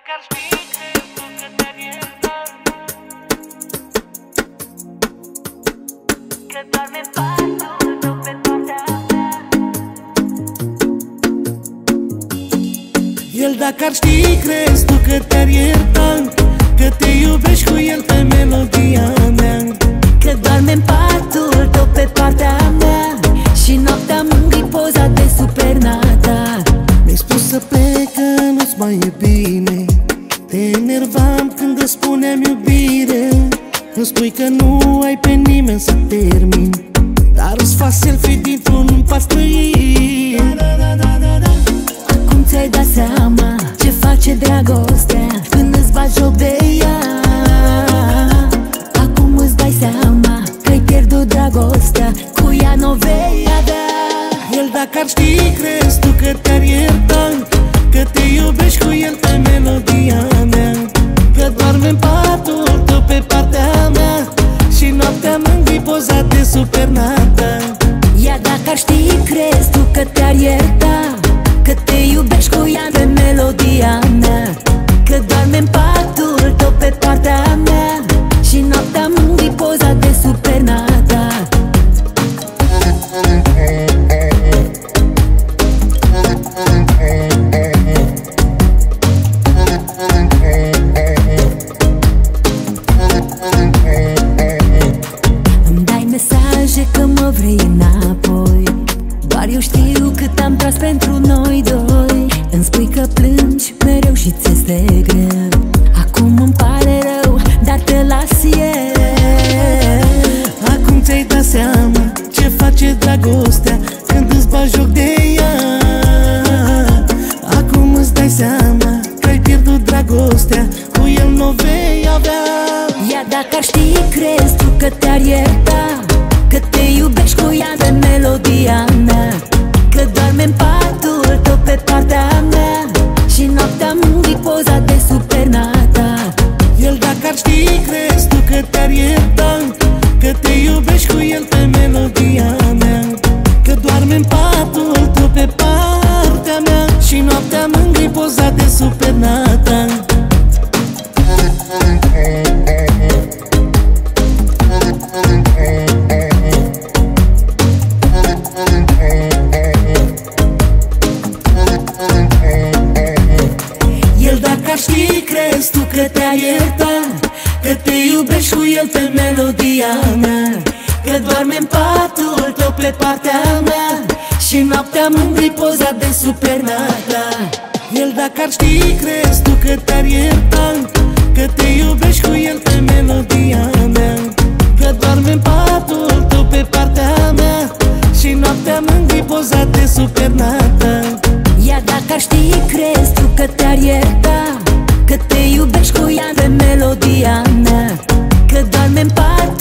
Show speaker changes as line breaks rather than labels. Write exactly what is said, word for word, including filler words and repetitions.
Dacă ar ști, crezi tu că te-ar ierta, că doarme în patul tău pe partea mea.
El dacă ar ști, crezi tu că te-ar ierta, că te iubești cu el pe melodia mea,
că doarme în patul tău pe partea mea și noaptea mângâi poza de supernata.
Mi-ai spus să plec, că nu-ți mai e bine, te enervam când îți spuneam iubire. Îmi spui că nu ai pe nimeni să termin, dar îți fac selfie dintr-un pas străin.
Acum ți-ai dat seama ce face dragostea când îți bagi joc de ea. Acum îți dai seama că-ai pierdut dragostea, cu ea n-o vei avea.
El dacă ar ști, crezi tu că te-ar ierta, că te iubești cu el pe melodia mea, că doarme în patul tău pe partea mea și noaptea mângâi poza de supernata.
Iar dacă ar ști, crezi tu că te-ar ierta, că te iubești cu ea pe melodia mea, că doarme în patul tău pe partea mea și noaptea mângâi poza de supernata. Îmi dai mesaje că mă vrei înapoi, doar eu știu cât am tras pentru noi doi. Îmi spui că plângi mereu și ți este greu, acum îmi pare rău, dar te las eu.
Acum ți-ai dat seama ce face dragostea când îți bagi joc de ea. Acum îți dai seama că ai pierdut dragostea, cu el n-o vei avea.
Iar dacă ar ști, crezi tu că te-ar ierta, că te iubești cu ea de melodia mea, că doarme în patul tău pe partea mea și noaptea mângâi poza de supernata.
El dacă ar ști, crezi tu că te-ar ierta, că te iubești cu el pe melodia mea, că doarme în patul tău pe partea mea și noaptea mângâi poza de supernata. El dacă ar ști, crezi tu că te-ar ierta, că te iubești cu el pe melodia mea, că doarme în patul tău pe partea mea și noaptea mângâi poza de supernata. El dacă ar ști, crezi tu că te-ar ierta, că te iubești cu el pe melodia mea, că doarme în patul tău pe partea mea și noaptea mângâi poza de supernata.
Iar dacă ar ști, crezi tu că te-ar ierta, că te iubești cu ea de melodia mea, că doarme în pat